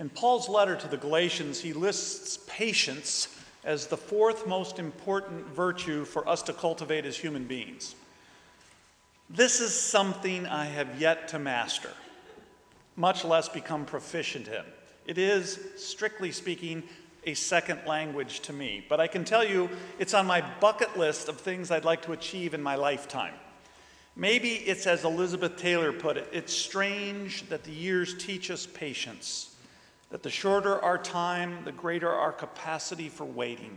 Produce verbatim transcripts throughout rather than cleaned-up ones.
In Paul's letter to the Galatians, he lists patience as the fourth most important virtue for us to cultivate as human beings. This is something I have yet to master, much less become proficient in. It is, strictly speaking, a second language to me, but I can tell you it's on my bucket list of things I'd like to achieve in my lifetime. Maybe it's as Elizabeth Taylor put it, it's strange that the years teach us patience, that the shorter our time, the greater our capacity for waiting.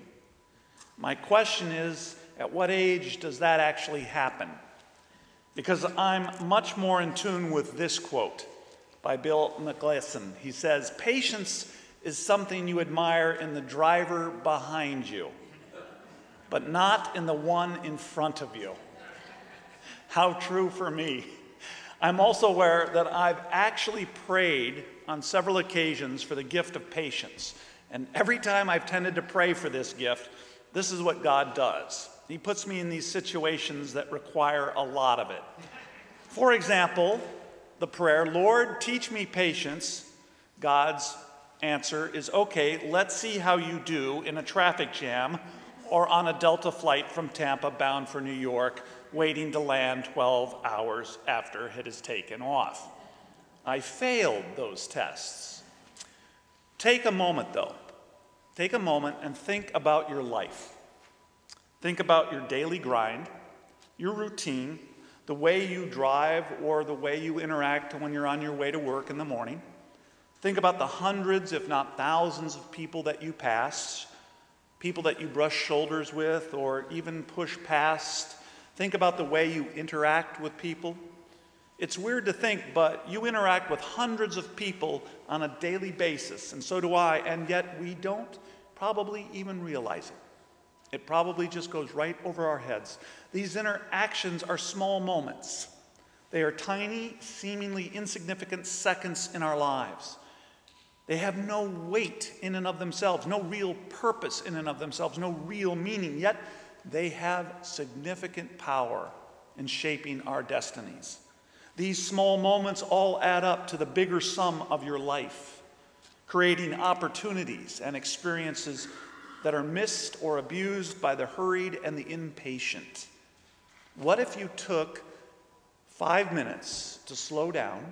My question is, at what age does that actually happen? Because I'm much more in tune with this quote by Bill McGlasson. He says, patience is something you admire in the driver behind you, but not in the one in front of you. How true for me. I'm also aware that I've actually prayed on several occasions for the gift of patience. And every time I've tended to pray for this gift, this is what God does. He puts me in these situations that require a lot of it. For example, the prayer, Lord, teach me patience. God's answer is, okay, let's see how you do in a traffic jam or on a Delta flight from Tampa bound for New York, waiting to land twelve hours after it has taken off. I failed those tests. Take a moment, though. Take a moment and think about your life. Think about your daily grind, your routine, the way you drive or the way you interact when you're on your way to work in the morning. Think about the hundreds, if not thousands, of people that you pass, people that you brush shoulders with or even push past. Think about the way you interact with people. It's weird to think, but you interact with hundreds of people on a daily basis, and so do I, and yet we don't probably even realize it. It probably just goes right over our heads. These interactions are small moments. They are tiny, seemingly insignificant seconds in our lives. They have no weight in and of themselves, no real purpose in and of themselves, no real meaning, yet they have significant power in shaping our destinies. These small moments all add up to the bigger sum of your life, creating opportunities and experiences that are missed or abused by the hurried and the impatient. What if you took five minutes to slow down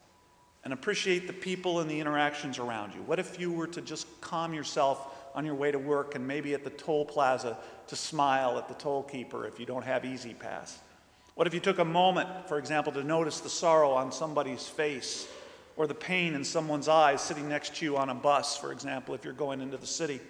and appreciate the people and the interactions around you? What if you were to just calm yourself on your way to work and maybe at the toll plaza to smile at the toll keeper if you don't have Easy Pass? What if you took a moment, for example, to notice the sorrow on somebody's face or the pain in someone's eyes sitting next to you on a bus, for example, if you're going into the city?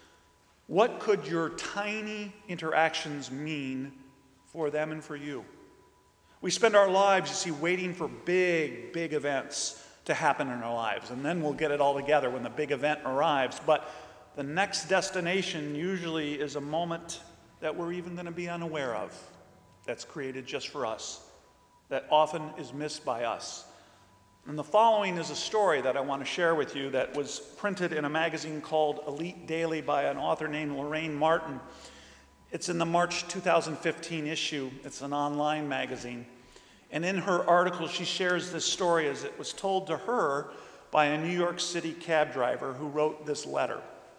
What could your tiny interactions mean for them and for you? We spend our lives, you see, waiting for big, big events to happen in our lives, and then we'll get it all together when the big event arrives. But the next destination usually is a moment that we're even going to be unaware of, that's created just for us, that often is missed by us. And the following is a story that I want to share with you that was printed in a magazine called Elite Daily by an author named Lorraine Martin. It's in the March two thousand fifteen issue. It's an online magazine. And in her article, she shares this story as it was told to her by a New York City cab driver who wrote this letter.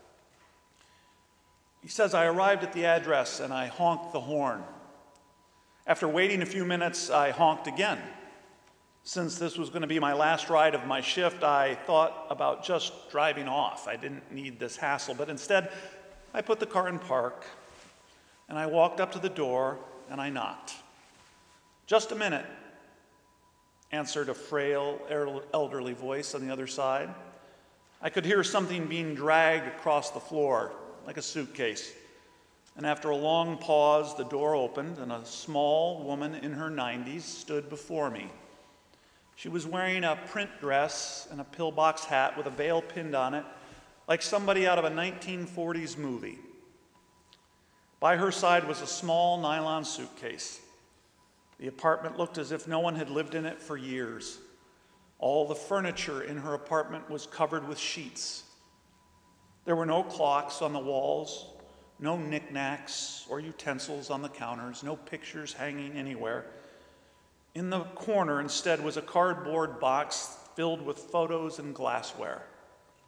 He says, I arrived at the address and I honked the horn. After waiting a few minutes, I honked again. Since this was going to be my last ride of my shift, I thought about just driving off. I didn't need this hassle, but instead, I put the car in park, and I walked up to the door, and I knocked. Just a minute, answered a frail, elderly voice on the other side. I could hear something being dragged across the floor, like a suitcase. And after a long pause, the door opened, and a small woman in her nineties stood before me. She was wearing a print dress and a pillbox hat with a veil pinned on it, like somebody out of a nineteen forties movie. By her side was a small nylon suitcase. The apartment looked as if no one had lived in it for years. All the furniture in her apartment was covered with sheets. There were no clocks on the walls, no knickknacks or utensils on the counters, no pictures hanging anywhere. In the corner, instead, was a cardboard box filled with photos and glassware.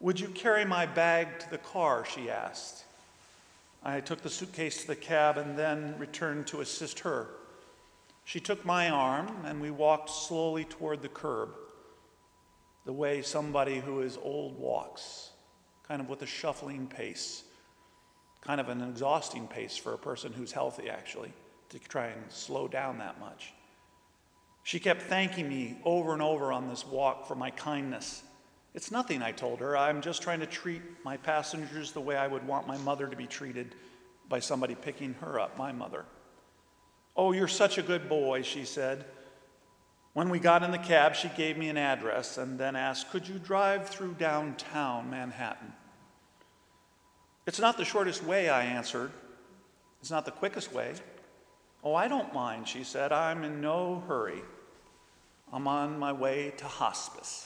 "Would you carry my bag to the car?" she asked. I took the suitcase to the cab and then returned to assist her. She took my arm and we walked slowly toward the curb, the way somebody who is old walks, kind of with a shuffling pace, kind of an exhausting pace for a person who's healthy, actually, to try and slow down that much. She kept thanking me over and over on this walk for my kindness. "It's nothing," I told her. "I'm just trying to treat my passengers the way I would want my mother to be treated by somebody picking her up, my mother." "Oh, you're such a good boy," she said. When we got in the cab, she gave me an address and then asked, "Could you drive through downtown Manhattan?" "It's not the shortest way," I answered. "It's not the quickest way." "Oh, I don't mind," she said. "I'm in no hurry. I'm on my way to hospice."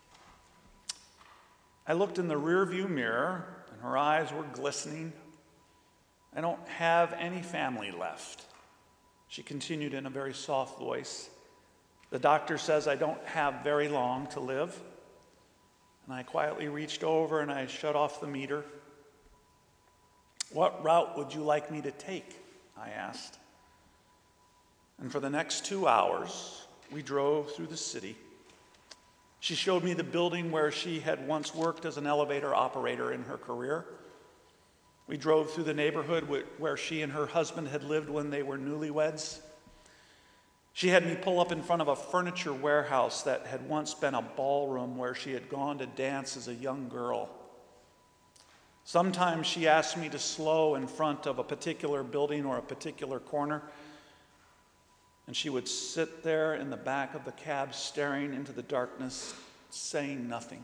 I looked in the rearview mirror, and her eyes were glistening. "I don't have any family left," she continued in a very soft voice. "The doctor says I don't have very long to live." And I quietly reached over and I shut off the meter. "What route would you like me to take?" I asked. And for the next two hours, we drove through the city. She showed me the building where she had once worked as an elevator operator in her career. We drove through the neighborhood where she and her husband had lived when they were newlyweds. She had me pull up in front of a furniture warehouse that had once been a ballroom where she had gone to dance as a young girl. Sometimes she asked me to slow in front of a particular building or a particular corner, and she would sit there in the back of the cab staring into the darkness, saying nothing.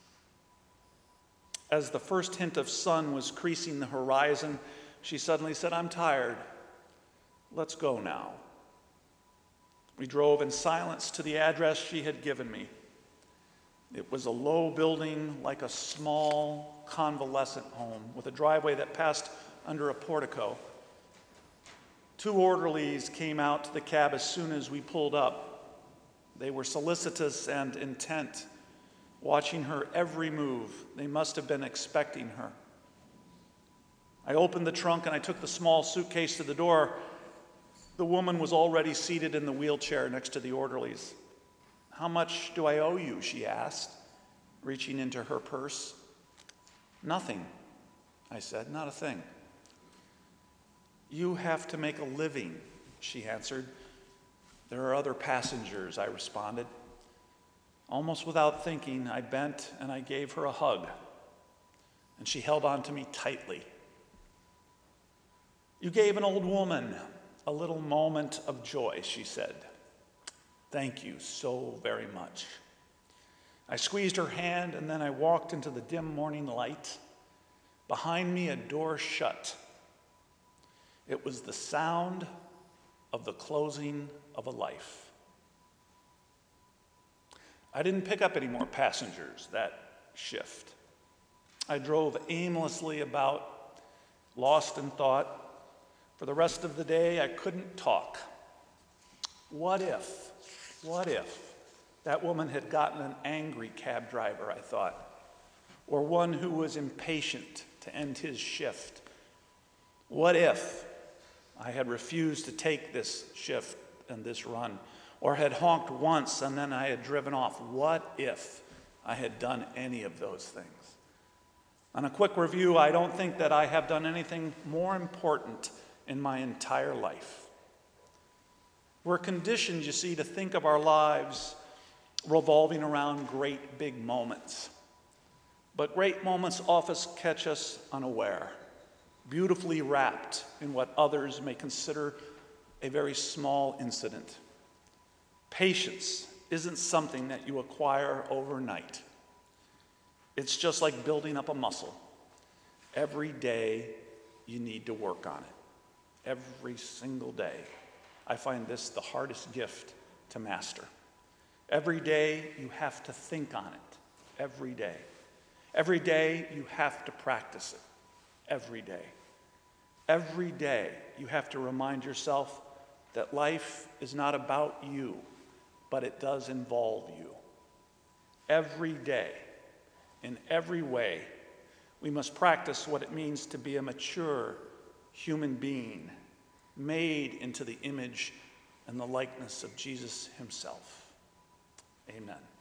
As the first hint of sun was creasing the horizon, she suddenly said, "I'm tired. Let's go now." We drove in silence to the address she had given me. It was a low building like a small convalescent home with a driveway that passed under a portico. Two orderlies came out to the cab as soon as we pulled up. They were solicitous and intent, watching her every move. They must have been expecting her. I opened the trunk and I took the small suitcase to the door. The woman was already seated in the wheelchair next to the orderlies. "How much do I owe you?" she asked, reaching into her purse. "Nothing," I said, "not a thing." "You have to make a living," she answered. "There are other passengers," I responded. Almost without thinking, I bent and I gave her a hug, and she held on to me tightly. "You gave an old woman a little moment of joy," she said. "Thank you so very much." I squeezed her hand, and then I walked into the dim morning light. Behind me, a door shut. It was the sound of the closing of a life. I didn't pick up any more passengers that shift. I drove aimlessly about, lost in thought. For the rest of the day, I couldn't talk. What if, what if that woman had gotten an angry cab driver, I thought, or one who was impatient to end his shift? What if I had refused to take this shift and this run, or had honked once and then I had driven off? What if I had done any of those things? On a quick review, I don't think that I have done anything more important in my entire life. We're conditioned, you see, to think of our lives revolving around great big moments. But great moments often catch us unaware, beautifully wrapped in what others may consider a very small incident. Patience isn't something that you acquire overnight. It's just like building up a muscle. Every day you need to work on it. Every single day. I find this the hardest gift to master. Every day you have to think on it. Every day. Every day you have to practice it. Every day. Every day you have to remind yourself that life is not about you, but it does involve you. Every day in every way. We must practice what it means to be a mature human being, made into the image and the likeness of Jesus himself. Amen.